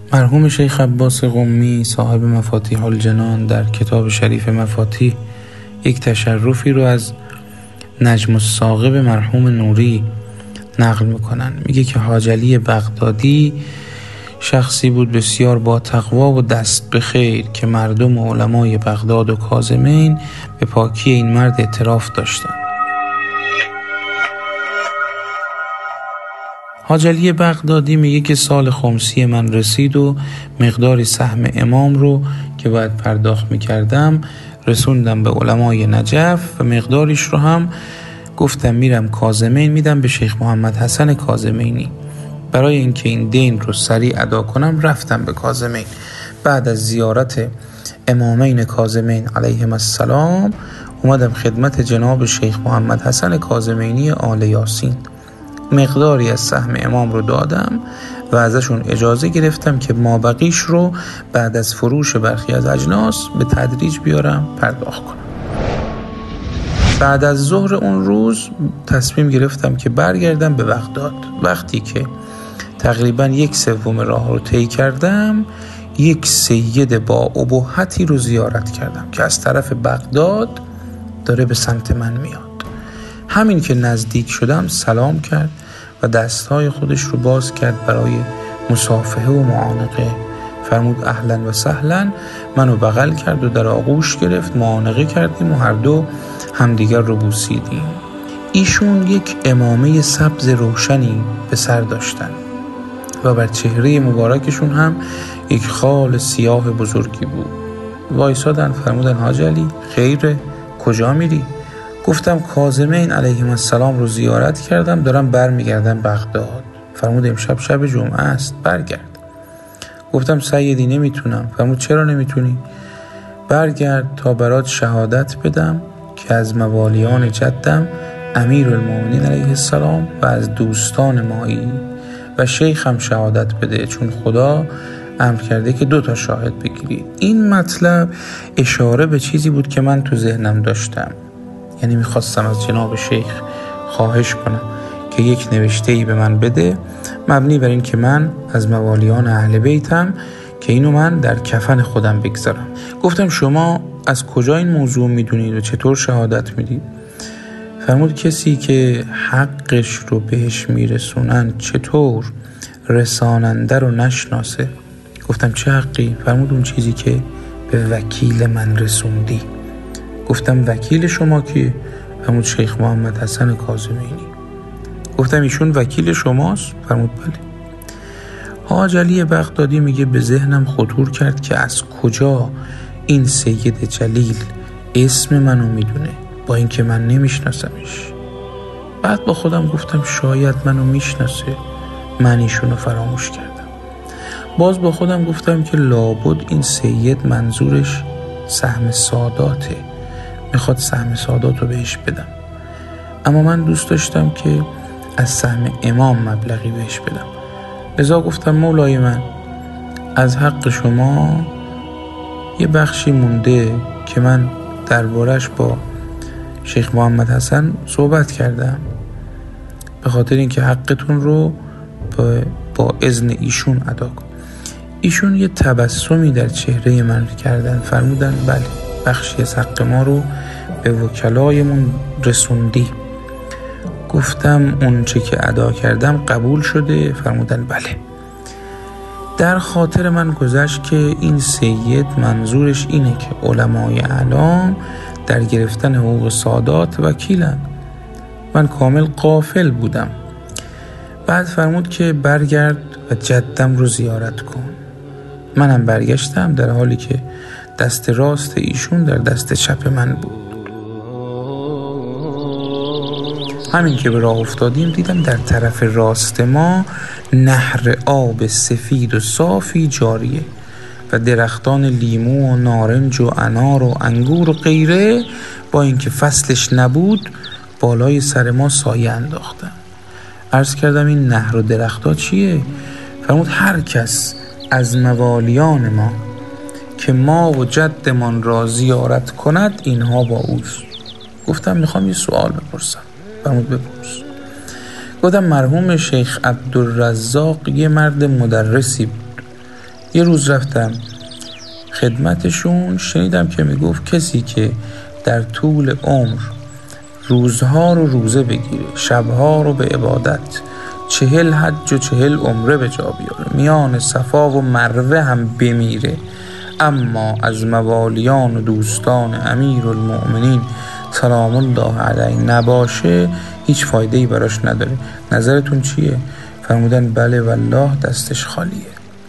مرحوم شیخ عباس قمی صاحب مفاتیح الجنان در کتاب شریف مفاتیح یک تشرفی رو از نجم الثاقب مرحوم نوری نقل میکنن. میگه که حاج علی بغدادی شخصی بود بسیار با تقوا و دست به خیر که مردم و علمای بغداد و کاظمین به پاکی این مرد اعتراف داشتند. حاج علی بغدادی میگه که سال خمسی من رسید و مقداری سهم امام رو که باید پرداخت میکردم رسوندم به علمای نجف و مقداریش رو هم گفتم میرم کاظمین میدم به شیخ محمد حسن کاظمینی. برای اینکه این دین رو سریع ادا کنم رفتم به کاظمین. بعد از زیارت امامین کاظمین علیهم السلام اومدم خدمت جناب شیخ محمد حسن کاظمینی آل یاسین. مقداری از سهم امام رو دادم و ازشون اجازه گرفتم که مابقیش رو بعد از فروش برخی از اجناس به تدریج بیارم پرداخت کنم. بعد از ظهر اون روز تصمیم گرفتم که برگردم به بغداد. وقتی که تقریبا 1/3 راه رو طی کردم یک سید با ابهتی رو زیارت کردم که از طرف بغداد داره به سمت من میاد. همین که نزدیک شدم سلام کرد و دستهای خودش رو باز کرد برای مصافحه و معانقه. فرمود اهلا و سهلا. منو بغل کرد و در آغوش گرفت. معانقه کردیم و هر دو همدیگر رو بوسیدیم. ایشون یک عمامه سبز روشنی به سر داشتن و بر چهره مبارکشون هم یک خال سیاه بزرگی بود. وایسادن. فرمودن حاج علی خیره کجا میری؟ گفتم کاظمین علیهم السلام رو زیارت کردم دارم برمیگردم بغداد. فرمود امشب شب جمعه است برگرد. گفتم سیدی نمیتونم. فرمود چرا نمیتونی؟ برگرد تا برات شهادت بدم که از موالیان جدم امیرالمومنین علیه السلام و از دوستان مایی و شیخم شهادت بده، چون خدا امر کرده که 2 شاهد بگیرید. این مطلب اشاره به چیزی بود که من تو ذهنم داشتم. یعنی میخواستم از جناب شیخ خواهش کنم که یک نوشته‌ای به من بده مبنی بر این که من از موالیان اهل بیتم که اینو من در کفن خودم بگذارم. گفتم شما از کجا این موضوع میدونید و چطور شهادت میدید؟ فرمود کسی که حقش رو بهش میرسونن چطور رساننده رو نشناسه؟ گفتم چه حقی؟ فرمود اون چیزی که به وکیل من رسوندی. گفتم وکیل شما کیه؟ فرمود شیخ محمد حسن کاظمینی. گفتم ایشون وکیل شماست؟ فرمود بله. حاج علی بغدادی میگه به ذهنم خطور کرد که از کجا این سید جلیل اسم منو میدونه با اینکه من نمیشناسمش. بعد با خودم گفتم شاید منو میشناسه، من ایشونو فراموش کردم. باز با خودم گفتم که لابد این سید منظورش سهم ساداته، میخواد سهم سادات رو بهش بدم. اما من دوست داشتم که از سهم امام مبلغی بهش بدم. لذا گفتم مولای من از حق شما یه بخشی مونده که من دربارش با شیخ محمد حسن صحبت کردم، به خاطر اینکه حقتون رو با اذن ایشون ادا کن. ایشون یه تبسمی در چهره من کردن. فرمودن بله بخشی از حق ما رو به وکلایمون رسوندی. گفتم اون چه که ادا کردم قبول شده؟ فرمودن بله. در خاطر من گذشت که این سید منظورش اینه که علمای اعلام در گرفتن حقوق سادات وکیلن. من کامل غافل بودم. بعد فرمود که برگرد و جدم رو زیارت کن. منم برگشتم در حالی که دست راست ایشون در دست چپ من بود. همین که به راه افتادیم دیدم در طرف راست ما نهر آب سفید و صافی جاریه و درختان لیمو و نارنج و انار و انگور و غیره با اینکه فصلش نبود بالای سر ما سایه انداختن. عرض کردم این نهر و درختها چیه؟ فرمود هر کس از موالیان ما که ما و جدمان را زیارت کند اینها با اوست. گفتم میخوام یه سوال بپرسم. فرمود بپرس. گفتم مرحوم شیخ عبدالرزاق یه مرد مدرسی بود یه روز رفتم خدمتشون، شنیدم که میگفت کسی که در طول عمر روزها رو روزه بگیره، شبها رو به عبادت، 40 حج و 40 عمره به جا بیاره، میان صفا و مروه هم بمیره، اما از موالیان و دوستان امیرالمؤمنین سلام الله علیه نباشه، هیچ فایده‌ای براش نداره. نظرتون چیه؟ فرمودن بله والله دستش خالیه.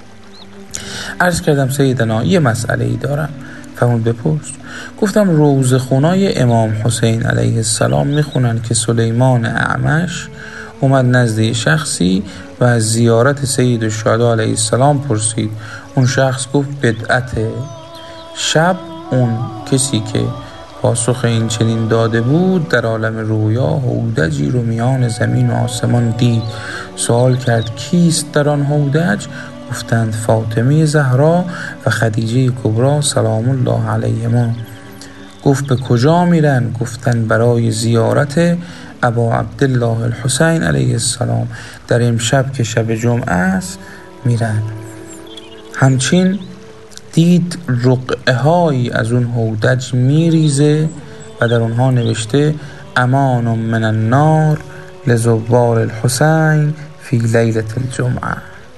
عرض کردم سیدنا یه مسئله ای دارم. فرمود بپرس. گفتم روزخونای امام حسین علیه السلام میخونن که سلیمان اعمش اومد نزد شخصی و از زیارت سید الشهدا علیه السلام پرسید. اون شخص گفت بدعته. شب اون کسی که پاسخ این چنین داده بود در عالم رویا هودجی رو میان زمین و آسمان دید. سوال کرد کیست در آن هودج؟ گفتند فاطمه زهرا و خدیجه کبری سلام الله علیهما. گفت به کجا میرن؟ گفتن برای زیارت ابا عبدالله الحسین علیه السلام، در امشب که شب جمعه است میرن. همچین دید رقعه هایی از اون هودج میریزه و در اونها نوشته امان من النار لزوار الحسین فی لیلة الجمعه،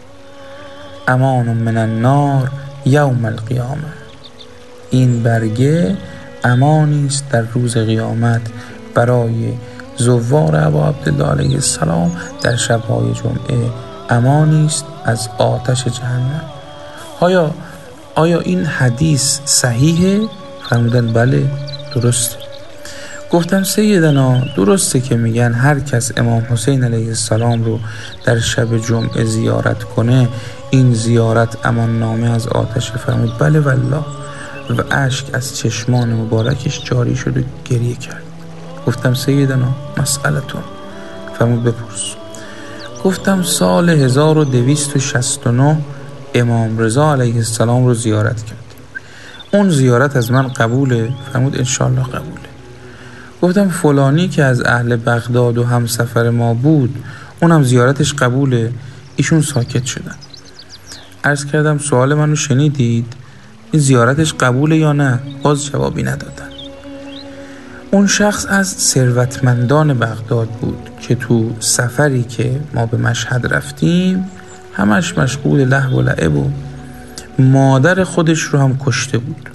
امان من النار یوم القیامه. این برگه امانی است در روز قیامت برای زوار ابا عبدالله علیه السلام در شب‌های جمعه، امانی است از آتش جهنم. آیا این حدیث صحیحه؟ فرمودن بله درسته. گفتم سیدنا درسته که میگن هر کس امام حسین علیه السلام رو در شب جمعه زیارت کنه این زیارت امان نامه از آتش؟ فرمود بله والله. و اشک از چشمان مبارکش جاری شد و گریه کرد. گفتم سیدنا مسئلتون. فرمود بپرس. گفتم سال 1269 امام رضا علیه السلام رو زیارت کردیم. اون زیارت از من قبوله؟ فرمود انشالله قبوله. گفتم فلانی که از اهل بغداد و همسفر ما بود اونم زیارتش قبوله؟ ایشون ساکت شدن. عرض کردم سوال منو شنیدید؟ این زیارتش قبوله یا نه؟ باز جوابی ندادن. اون شخص از ثروتمندان بغداد بود که تو سفری که ما به مشهد رفتیم همش مشغول لهو و لعب و مادر خودش رو هم کشته بود.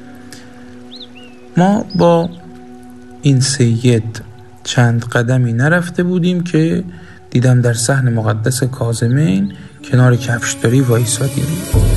ما با این سید چند قدمی نرفته بودیم که دیدم در صحن مقدس کاظمین کنار کفشداری وایسادیم.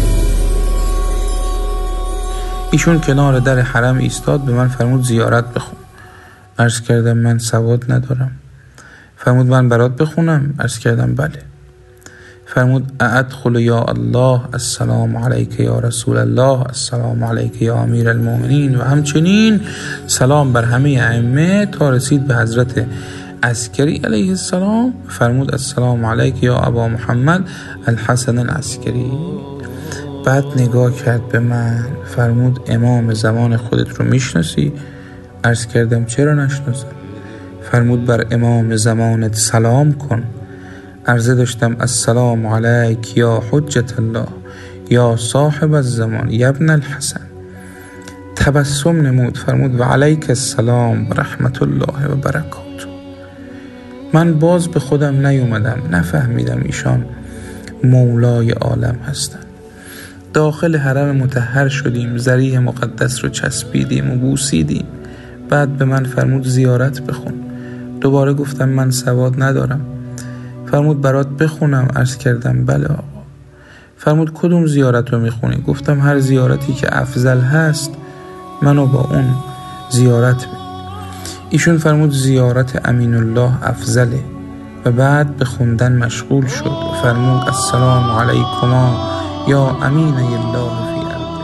ایشون کنار در حرم ایستاد، به من فرمود زیارت بخون. عرض کردم من سواد ندارم. فرمود من برات بخونم؟ عرض کردم بله. فرمود ادخل یا الله، السلام علیک یا رسول الله، السلام علیک یا امیر المؤمنین، و همچنین سلام بر همه ائمه تا رسید به حضرت عسکری علیه السلام. فرمود السلام علیک یا ابا محمد الحسن العسکری. بعد نگاه کرد به من، فرمود امام زمان خودت رو میشناسی؟ عرض کردم چرا نشناسم؟ فرمود بر امام زمانت سلام کن. عرضه داشتم السلام علیک یا حجت الله یا صاحب الزمان یا ابن الحسن. تبسم نمود. فرمود و علیک السلام و رحمت الله و برکاته. من باز به خودم نیومدم، نفهمیدم ایشان مولای عالم هستند. داخل حرم مطهر شدیم، ضریح مقدس رو چسبیدیم و بوسیدیم. بعد به من فرمود زیارت بخون. دوباره گفتم من سواد ندارم. فرمود برات بخونم؟ عرض کردم بله آقا. فرمود کدوم زیارت رو میخونی؟ گفتم هر زیارتی که افضل هست منو با اون زیارت بده. ایشون فرمود زیارت امین الله افضله و بعد به خوندن مشغول شد و فرمود السلام علیکما یا امین الله فی ارضه.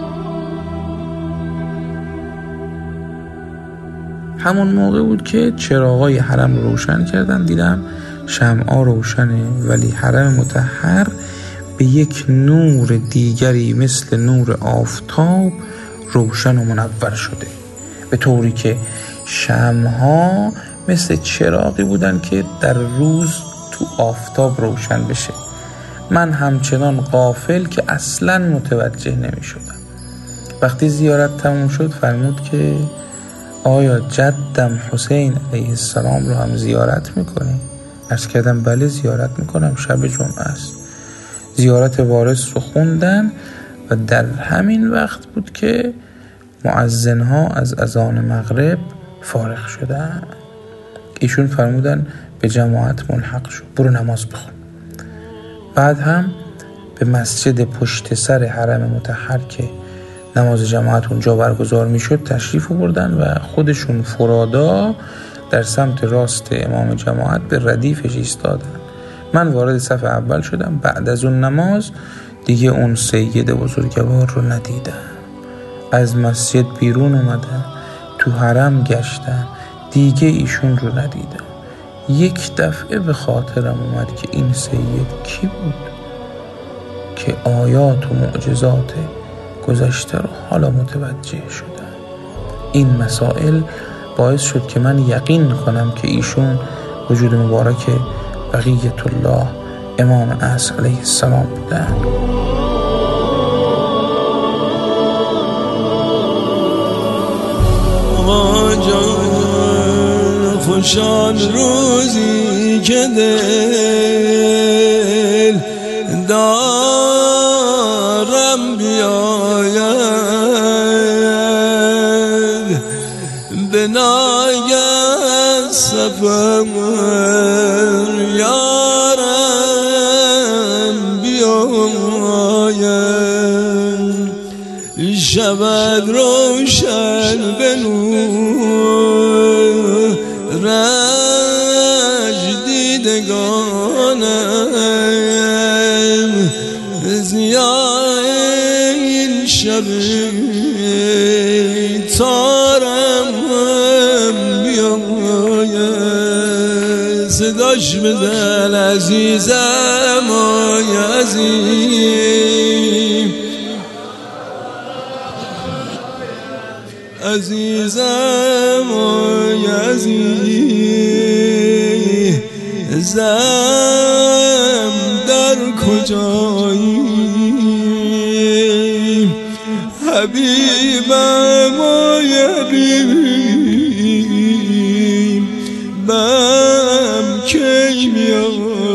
همون موقع بود که چراغای حرم رو روشن کردن. دیدم شمعا روشنه ولی حرم مطهر به یک نور دیگری مثل نور آفتاب روشن و منور شده، به طوری که شمعها مثل چراغی بودن که در روز تو آفتاب روشن بشه. من همچنان غافل که اصلاً متوجه نمی شدم. وقتی زیارت تموم شد فرمود که آیا جدم حسین علیه السلام رو هم زیارت میکنی؟ عرض کردم بله زیارت میکنم، شب جمعه است. زیارت وارث رو خوندن و در همین وقت بود که مؤذن‌ها از اذان مغرب فارغ شدن. ایشون فرمودن به جماعت ملحق شو، برو نماز بخون. بعد هم به مسجد پشت سر حرم مطهر که نماز جماعت اونجا برگزار میشد تشریف آوردن و خودشون فرادا در سمت راست امام جماعت به ردیفش ایستادن. من وارد صف اول شدم. بعد از اون نماز دیگه اون سید بزرگوار رو ندیدم. از مسجد بیرون اومدم، تو حرم گشتم، دیگه ایشون رو ندیدم. یک دفعه به خاطرم اومد که این سید کی بود که آیات و معجزات گذشته رو حالا متوجه شدم. این مسائل باعث شد که من یقین کنم که ایشون وجود مبارک بقیت الله امام عصر علیه السلام بودن. جان خوشان روزی که دل دارم بیاید به ناگه سفر یارم بیاید شود روشن به نور رنج دیدگانم زیای این شب تارم بیاید صداش بزن عزیزم آی عزیز عزیزم آی عزیزم در کجایی حبیبم آی حبیبم کی میای